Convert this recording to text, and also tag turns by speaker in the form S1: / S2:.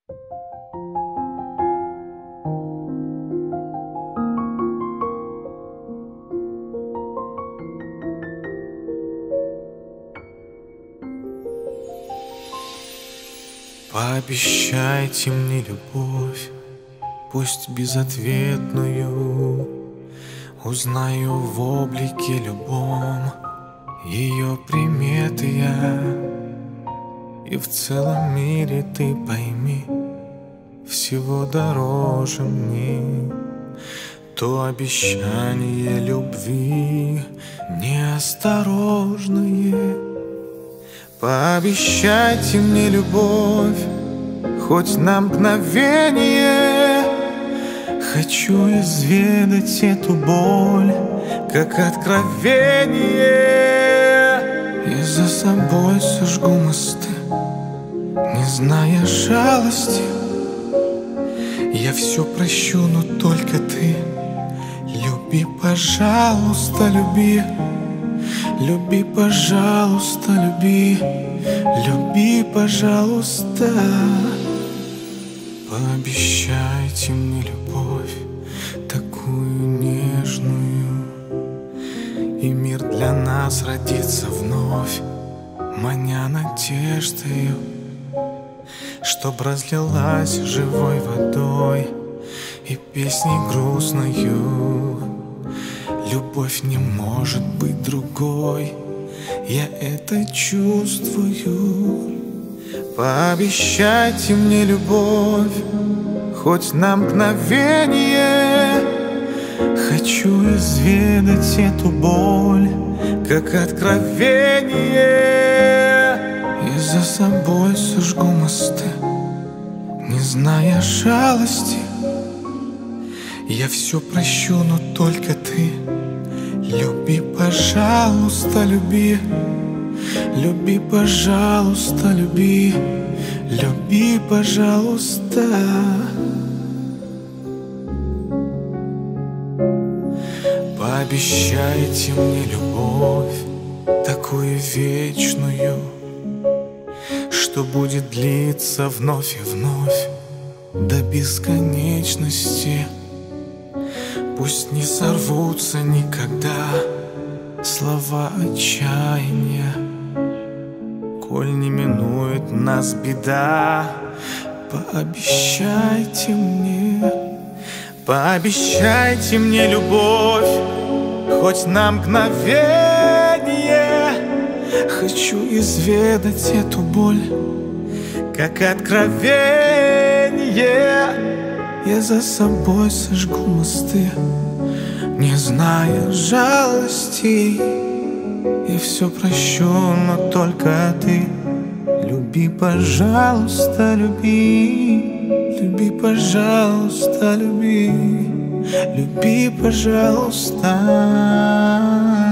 S1: Пообещайте мне любовь, пусть безответную. Узнаю в облике любом ее приметы я. И в целом мире ты пойми, всего дороже мне то обещание любви неосторожное. Пообещайте мне любовь, хоть на мгновение. Хочу изведать эту боль, как откровение. И за собой сожгу мосты, не зная жалости. Я все прощу, но только ты люби, пожалуйста, люби. Люби, пожалуйста, люби. Люби, пожалуйста. Пообещайте мне любовь, такую нежную, и мир для нас родится вновь, маня надеждою, чтоб разлилась живой водой и песней грустною. Любовь не может быть другой, я это чувствую. Пообещайте мне любовь, хоть на мгновение. Хочу изведать эту боль, как откровение. И за собой сожгу мосты, не зная жалости. Я все прощу, но только ты люби, пожалуйста, люби. Люби, пожалуйста, люби. Люби, пожалуйста. Пообещайте мне любовь, такую вечную, что будет длиться вновь и вновь до бесконечности. Пусть не сорвутся никогда слова отчаяния, коль не минует нас беда. Пообещайте мне любовь, хоть на мгновение. Хочу изведать эту боль, как откровение. Я за собой сожгу мосты, не зная жалости. И все прощу, но только ты люби, пожалуйста, люби. Люби, пожалуйста, люби. Люби, пожалуйста.